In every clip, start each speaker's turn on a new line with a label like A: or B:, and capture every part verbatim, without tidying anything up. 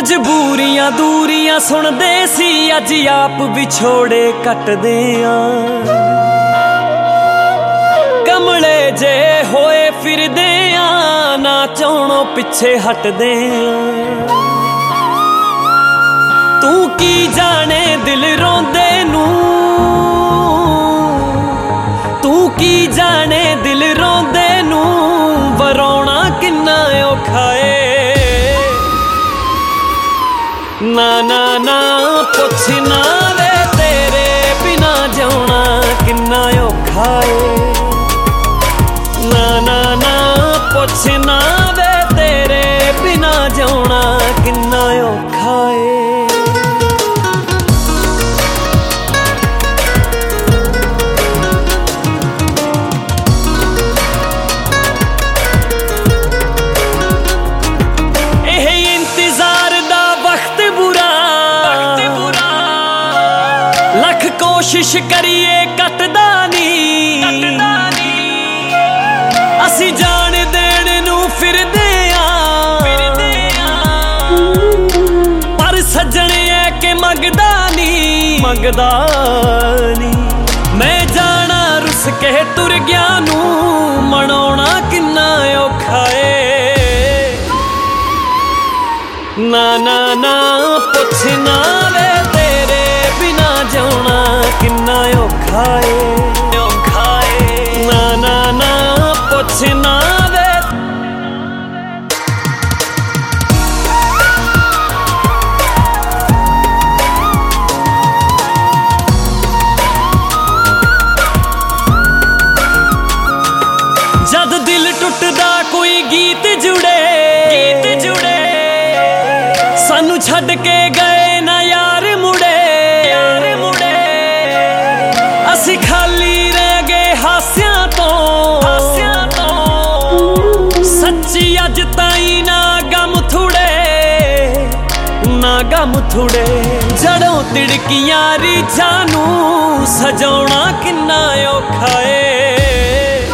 A: मजबूरियां दूरियां सुनदे सी, अज आप विछोड़े कटदे आ। कमले जे होए फिरदे आ, ना चाहणों पिछे हटदे आ। तू की जाने दिल रोंदे नू, तू की जाने दिल रोंदे नू, वरोना किन्ना औखा ए। ना ना ना पुछ ना वे तेरे बिना जाना किन्ना औखा ए। ना ना ना पुछ ना वे तेरे बिना जाना किन्ना औखा ए। कोशिश करिए कटदा नी, असी जान देण नू फिरदे आ, पर सजने है के मंगदा नी मंगदा नी। मैं जाना रुस के तुर गया नू, मनाउणा किन्ना औखा ए। ना ना ना पुछ ना वे तेरे बिना जाना किन्ना औखा ए, औखा ए। ना ना ना पुछ ना वे। जद दिल टुटदा कोई गीत जुड़े, गीत जुड़े सानू छड़ के गए ना यार मुड़े, यार मुड़े। असी खाली रह गए हास्यां तो, हास्यां तो। सच्ची अज ताई ना गम थुड़े, ना गम थुड़े। जड़ों तिड़कियां रीझां नू सजाउणा किन्ना औखा ए।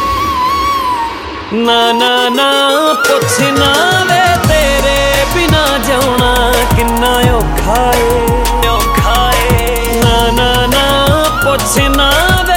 A: ना ना ना पुछ ना वे तेरे बिना जाना किन्ना औखा ए, औखा ए। ना ना ना पुछ ना वे।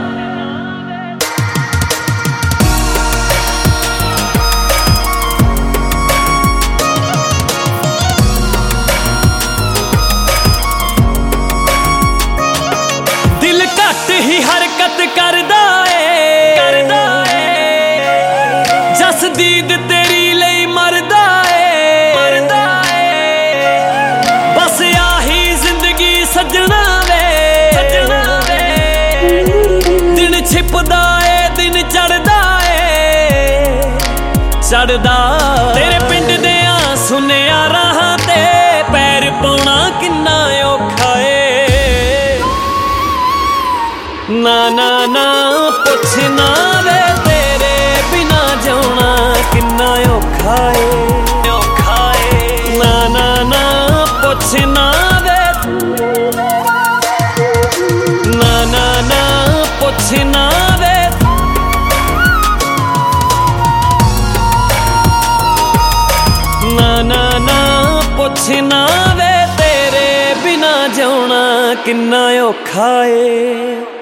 A: दिल घट ही हरकत करदा ए, करदा ए। जसदीद तेरी लई मरदा ए, मरदा ए। बस आही जिंदगी सजना वे, सजना वे। दिन छिपदा ए दिन चढ़दा ए, चढ़दा। तेरे पिंड दे आ सुनिया राहां ते पैर पाउणा किन्ना औखा ए। ना ना ना पुछ ना वे तेरे बिना जाना किन्ना औखा ए, औखा ए। ना ना ना पुछ ना वे। ना ना ना पुछ ना वे। ना ना ना पुछ ना वे तेरे बिना जाना किन्ना औखा ए।